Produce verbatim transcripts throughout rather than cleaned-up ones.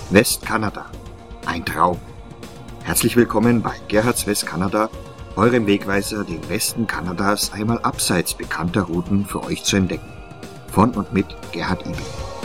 Westkanada. Ein Traum. Herzlich willkommen bei Gerhards Westkanada, eurem Wegweiser, den Westen Kanadas einmal abseits bekannter Routen für euch zu entdecken. Von und mit Gerhard Ibel.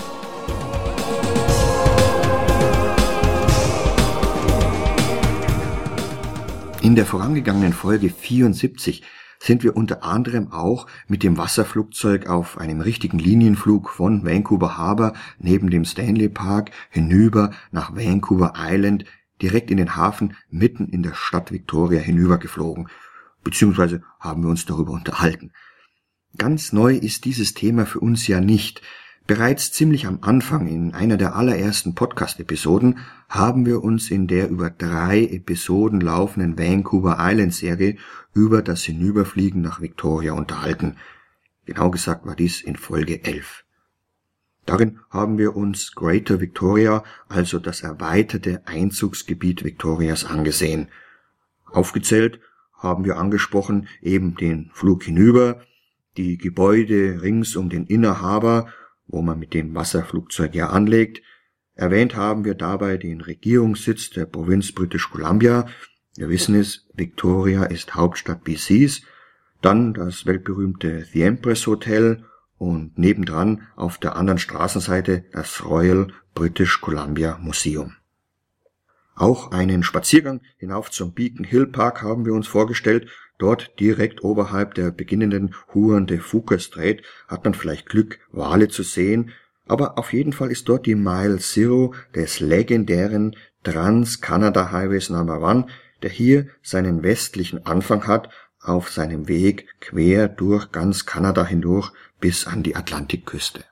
In der vorangegangenen Folge vierundsiebzig sind wir unter anderem auch mit dem Wasserflugzeug auf einem richtigen Linienflug von Vancouver Harbour neben dem Stanley Park hinüber nach Vancouver Island direkt in den Hafen mitten in der Stadt Victoria hinübergeflogen, beziehungsweise haben wir uns darüber unterhalten. Ganz neu ist dieses Thema für uns ja nicht. Bereits ziemlich am Anfang, in einer der allerersten Podcast-Episoden, haben wir uns in der über drei Episoden laufenden Vancouver Island-Serie über das Hinüberfliegen nach Victoria unterhalten. Genau gesagt war dies in Folge elf. Darin haben wir uns Greater Victoria, also das erweiterte Einzugsgebiet Victorias, angesehen. Aufgezählt haben wir angesprochen eben den Flug hinüber, die Gebäude rings um den Inner Harbour, wo man mit dem Wasserflugzeug ja anlegt. Erwähnt haben wir dabei den Regierungssitz der Provinz British Columbia. Wir wissen es, Victoria ist Hauptstadt B Cs. Dann das weltberühmte The Empress Hotel und nebendran auf der anderen Straßenseite das Royal British Columbia Museum. Auch einen Spaziergang hinauf zum Beacon Hill Park haben wir uns vorgestellt. Dort direkt oberhalb der beginnenden Huon de Fuca Strait hat man vielleicht Glück, Wale zu sehen, aber auf jeden Fall ist dort die Mile Zero des legendären Trans-Canada Highways Number One, der hier seinen westlichen Anfang hat, auf seinem Weg quer durch ganz Kanada hindurch bis an die Atlantikküste.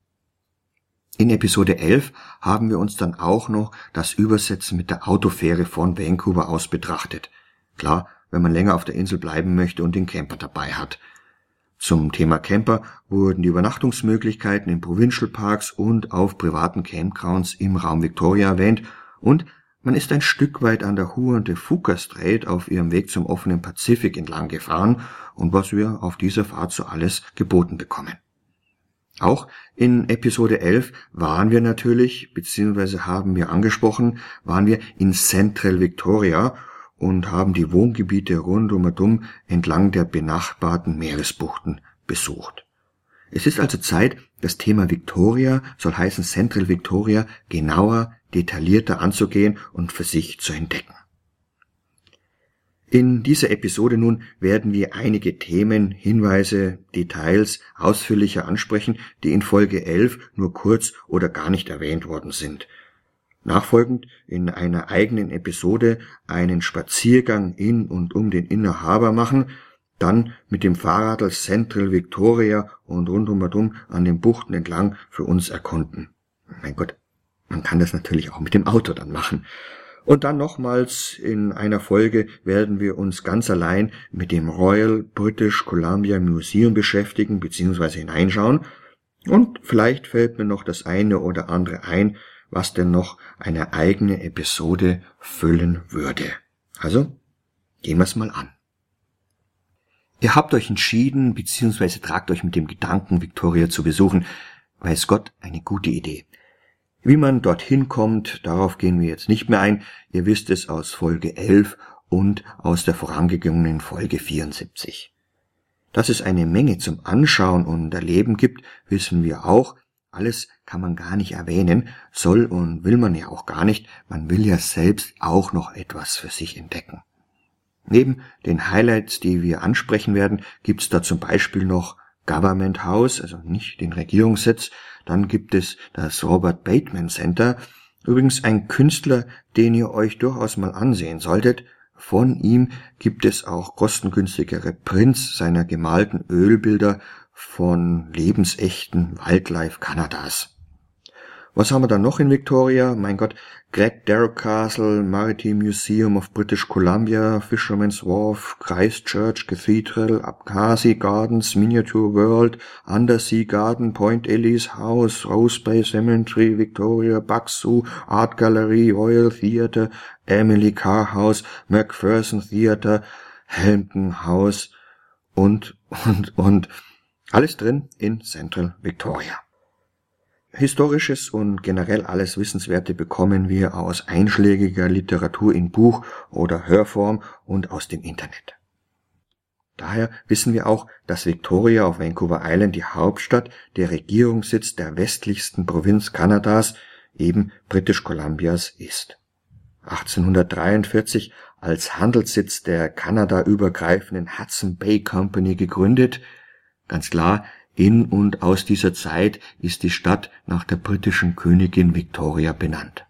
In Episode elf haben wir uns dann auch noch das Übersetzen mit der Autofähre von Vancouver aus betrachtet. Klar, wenn man länger auf der Insel bleiben möchte und den Camper dabei hat. Zum Thema Camper wurden die Übernachtungsmöglichkeiten in Provincial Parks und auf privaten Campgrounds im Raum Victoria erwähnt und man ist ein Stück weit an der Huon de Fuca Strait auf ihrem Weg zum offenen Pazifik entlang gefahren und was wir auf dieser Fahrt so alles geboten bekommen. Auch in Episode elf waren wir natürlich, beziehungsweise haben wir angesprochen, waren wir in Central Victoria und haben die Wohngebiete rund um und um entlang der benachbarten Meeresbuchten besucht. Es ist also Zeit, das Thema Victoria, soll heißen Central Victoria, genauer, detaillierter anzugehen und für sich zu entdecken. In dieser Episode nun werden wir einige Themen, Hinweise, Details ausführlicher ansprechen, die in Folge elf nur kurz oder gar nicht erwähnt worden sind. Nachfolgend in einer eigenen Episode einen Spaziergang in und um den Inner Harbour machen, dann mit dem Fahrradl Central Victoria und rundum und um an den Buchten entlang für uns erkunden. Mein Gott, man kann das natürlich auch mit dem Auto dann machen. Und dann nochmals in einer Folge werden wir uns ganz allein mit dem Royal British Columbia Museum beschäftigen bzw. hineinschauen. Und vielleicht fällt mir noch das eine oder andere ein, was denn noch eine eigene Episode füllen würde. Also, gehen wir es mal an. Ihr habt euch entschieden, beziehungsweise tragt euch mit dem Gedanken, Victoria zu besuchen. Weiß Gott, eine gute Idee. Wie man dorthin kommt, darauf gehen wir jetzt nicht mehr ein. Ihr wisst es aus Folge elf und aus der vorangegangenen Folge vierundsiebzig. Dass es eine Menge zum Anschauen und Erleben gibt, wissen wir auch. Alles kann man gar nicht erwähnen, soll und will man ja auch gar nicht. Man will ja selbst auch noch etwas für sich entdecken. Neben den Highlights, die wir ansprechen werden, gibt's da zum Beispiel noch Government House, also nicht den Regierungssitz. Dann gibt es das Robert Bateman Center. Übrigens ein Künstler, den ihr euch durchaus mal ansehen solltet. Von ihm gibt es auch kostengünstigere Prints seiner gemalten Ölbilder von lebensechten Wildlife Kanadas. Was haben wir da noch in Victoria? Mein Gott, Greg Darroch Castle, Maritime Museum of British Columbia, Fisherman's Wharf, Christchurch Cathedral, Abkhasi Gardens, Miniature World, Undersea Garden, Point Ellis House, Rose Bay Cemetery, Victoria, Buxu, Art Gallery, Royal Theatre, Emily Carr House, Macpherson Theatre, Hampton House und, und, und. Alles drin in Central Victoria. Historisches und generell alles Wissenswerte bekommen wir aus einschlägiger Literatur in Buch- oder Hörform und aus dem Internet. Daher wissen wir auch, dass Victoria auf Vancouver Island die Hauptstadt, der Regierungssitz der westlichsten Provinz Kanadas, eben British Columbias, ist. achtzehnhundertdreiundvierzig als Handelssitz der Kanada-übergreifenden Hudson Bay Company gegründet. Ganz klar, in und aus dieser Zeit ist die Stadt nach der britischen Königin Victoria benannt.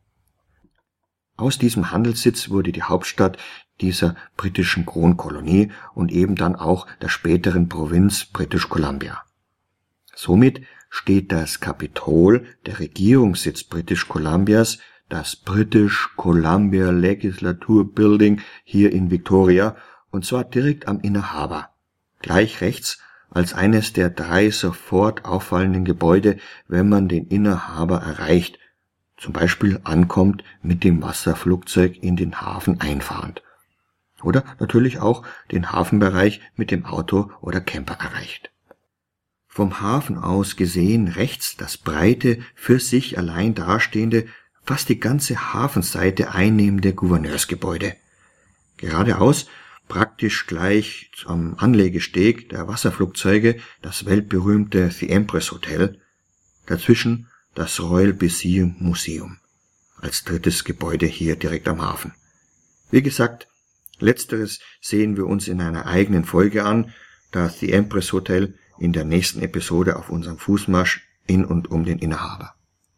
Aus diesem Handelssitz wurde die Hauptstadt dieser britischen Kronkolonie und eben dann auch der späteren Provinz British Columbia. Somit steht das Kapitol, der Regierungssitz British Columbias, das British Columbia Legislature Building hier in Victoria, und zwar direkt am Inner Harbor, gleich rechts als eines der drei sofort auffallenden Gebäude, wenn man den Inner Harbor erreicht, zum Beispiel ankommt mit dem Wasserflugzeug in den Hafen einfahrend. Oder natürlich auch den Hafenbereich mit dem Auto oder Camper erreicht. Vom Hafen aus gesehen rechts das breite, für sich allein dastehende, fast die ganze Hafenseite einnehmende Gouverneursgebäude. Geradeaus, praktisch gleich am Anlegesteg der Wasserflugzeuge, das weltberühmte The Empress Hotel, dazwischen das Royal Museum Museum, als drittes Gebäude hier direkt am Hafen. Wie gesagt, letzteres sehen wir uns in einer eigenen Folge an, das The Empress Hotel in der nächsten Episode auf unserem Fußmarsch in und um den Inner Harbor.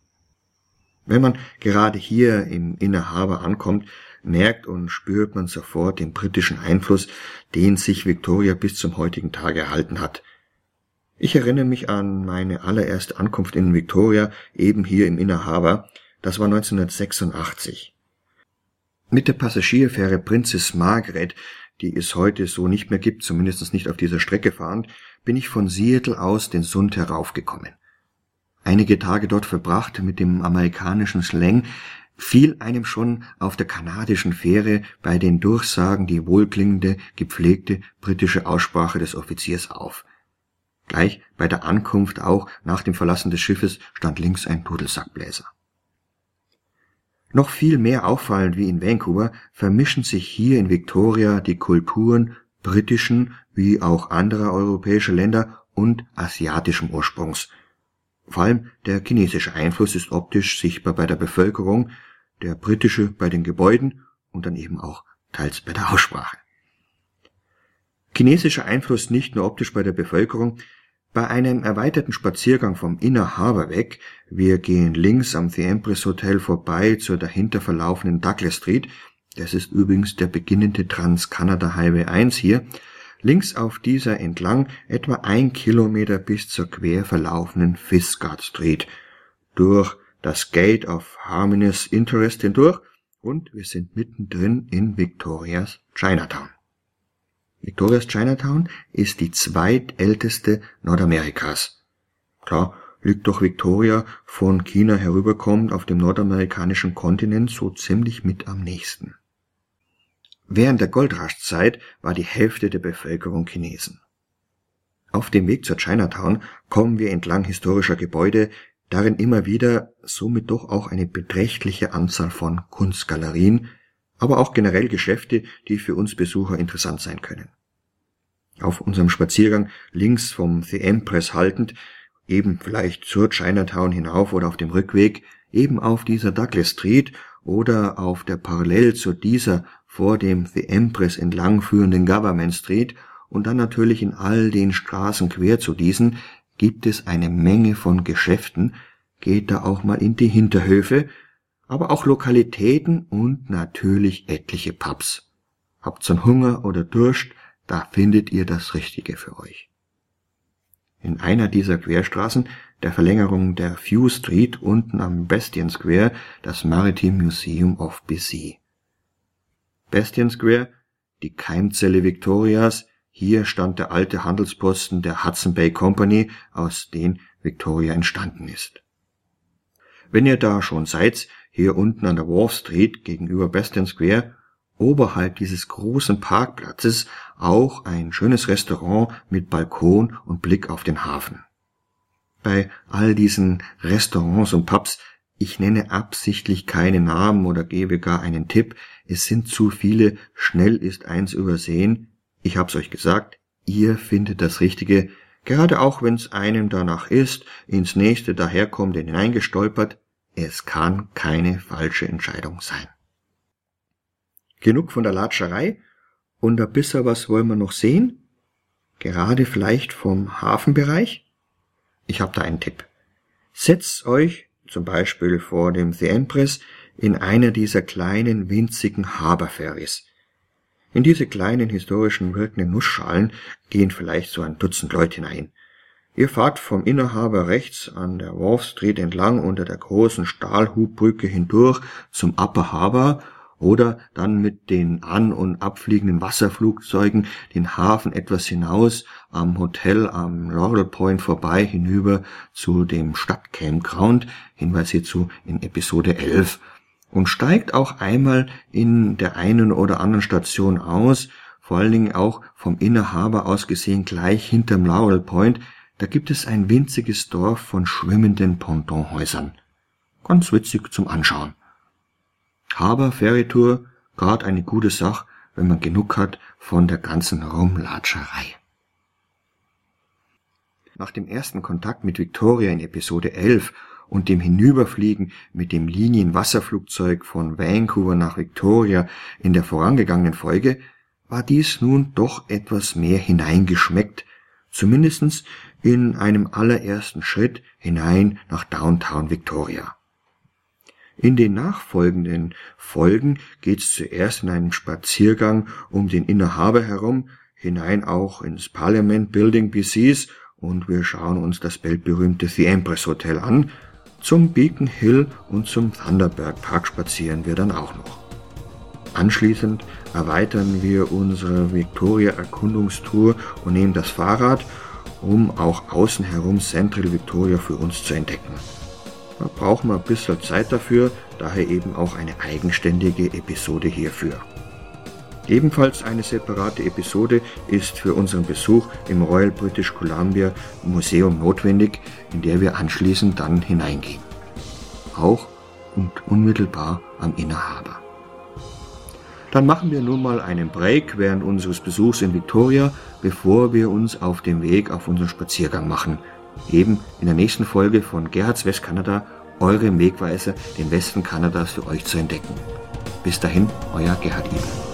Wenn man gerade hier im Inner Harbor ankommt, merkt und spürt man sofort den britischen Einfluss, den sich Victoria bis zum heutigen Tag erhalten hat. Ich erinnere mich an meine allererste Ankunft in Victoria, eben hier im Inner Harbor. Das war neunzehnhundertsechsundachtzig. Mit der Passagierfähre Princess Margaret, die es heute so nicht mehr gibt, zumindest nicht auf dieser Strecke fahrend, bin ich von Seattle aus den Sund heraufgekommen. Einige Tage dort verbracht mit dem amerikanischen Slang, fiel einem schon auf der kanadischen Fähre bei den Durchsagen die wohlklingende, gepflegte britische Aussprache des Offiziers auf. Gleich bei der Ankunft auch nach dem Verlassen des Schiffes stand links ein Dudelsackbläser. Noch viel mehr auffallend wie in Vancouver vermischen sich hier in Victoria die Kulturen britischen wie auch anderer europäischer Länder und asiatischem Ursprungs. Vor allem der chinesische Einfluss ist optisch sichtbar bei der Bevölkerung, der britische bei den Gebäuden und dann eben auch teils bei der Aussprache. Chinesischer Einfluss nicht nur optisch bei der Bevölkerung. Bei einem erweiterten Spaziergang vom Inner Harbor weg, wir gehen links am The Empress Hotel vorbei zur dahinter verlaufenden Douglas Street, das ist übrigens der beginnende Trans-Canada Highway eins hier, links auf dieser entlang etwa ein Kilometer bis zur quer verlaufenden Fisgard Street, durch das Gate of Harmonious Interest hindurch und wir sind mittendrin in Victorias Chinatown. Victorias Chinatown ist die zweitälteste Nordamerikas. Klar, liegt doch Victoria von China herüberkommend auf dem nordamerikanischen Kontinent so ziemlich mit am nächsten. Während der Goldrush-Zeit war die Hälfte der Bevölkerung Chinesen. Auf dem Weg zur Chinatown kommen wir entlang historischer Gebäude, darin immer wieder somit doch auch eine beträchtliche Anzahl von Kunstgalerien, aber auch generell Geschäfte, die für uns Besucher interessant sein können. Auf unserem Spaziergang links vom The Empress haltend, eben vielleicht zur Chinatown hinauf oder auf dem Rückweg, eben auf dieser Douglas Street oder auf der parallel zu dieser vor dem The Empress entlang führenden Government Street und dann natürlich in all den Straßen quer zu diesen, gibt es eine Menge von Geschäften, geht da auch mal in die Hinterhöfe, aber auch Lokalitäten und natürlich etliche Pubs. Habt's einen Hunger oder Durst, da findet ihr das Richtige für euch. In einer dieser Querstraßen, der Verlängerung der Few Street, unten am Bastion Square, das Maritime Museum of B C. Bastion Square, die Keimzelle Victorias, hier stand der alte Handelsposten der Hudson Bay Company, aus dem Victoria entstanden ist. Wenn ihr da schon seid, hier unten an der Wharf Street gegenüber Bastion Square, oberhalb dieses großen Parkplatzes auch ein schönes Restaurant mit Balkon und Blick auf den Hafen. bei all diesen Restaurants und Pubs. Ich nenne absichtlich keine Namen oder gebe gar einen Tipp. Es sind zu viele, schnell ist eins übersehen. Ich hab's euch gesagt, ihr findet das Richtige, gerade auch wenn's einem danach ist, ins nächste daherkommt, hineingestolpert. Es kann keine falsche Entscheidung sein. Genug von der Latscherei und ein bisschen was wollen wir noch sehen? Gerade vielleicht vom Hafenbereich? Ich hab da einen Tipp. Setzt euch zum Beispiel vor dem The Empress in einer dieser kleinen, winzigen Harbour-Ferries. In diese kleinen, historischen, wirkenden Nussschalen gehen vielleicht so ein Dutzend Leute hinein. Ihr fahrt vom Inner Harbour rechts an der Wharf Street entlang unter der großen Stahlhubbrücke hindurch zum Upper Harbour oder dann mit den an- und abfliegenden Wasserflugzeugen den Hafen etwas hinaus am Hotel am Laurel Point vorbei hinüber zu dem Stadtcampground, Hinweis hierzu in Episode elf, und steigt auch einmal in der einen oder anderen Station aus, vor allen Dingen auch vom Inner Harbour aus gesehen gleich hinterm Laurel Point. Da gibt es ein winziges Dorf von schwimmenden Pontonhäusern. Ganz witzig zum Anschauen. Harbour Ferry Tour, gerade eine gute Sache, wenn man genug hat von der ganzen Rumlatscherei. Nach dem ersten Kontakt mit Victoria in Episode elf und dem Hinüberfliegen mit dem Linienwasserflugzeug von Vancouver nach Victoria in der vorangegangenen Folge war dies nun doch etwas mehr hineingeschmeckt, zumindest in einem allerersten Schritt hinein nach Downtown Victoria. In den nachfolgenden Folgen geht's zuerst in einem Spaziergang um den Inner Harbour herum, hinein auch ins Parliament Building B Cs und wir schauen uns das weltberühmte The Empress Hotel an. Zum Beacon Hill und zum Thunderbird Park spazieren wir dann auch noch. Anschließend erweitern wir unsere Victoria-Erkundungstour und nehmen das Fahrrad, um auch außen herum Central Victoria für uns zu entdecken. Da brauchen wir ein bisschen Zeit dafür, daher eben auch eine eigenständige Episode hierfür. Ebenfalls eine separate Episode ist für unseren Besuch im Royal British Columbia Museum notwendig, in der wir anschließend dann hineingehen. Auch und unmittelbar am Inner Harbour. Dann machen wir nun mal einen Break während unseres Besuchs in Victoria, bevor wir uns auf den Weg auf unseren Spaziergang machen. Eben in der nächsten Folge von Gerhards Westkanada, eurem Wegweiser, den Westen Kanadas für euch zu entdecken. Bis dahin, euer Gerhard Ibel.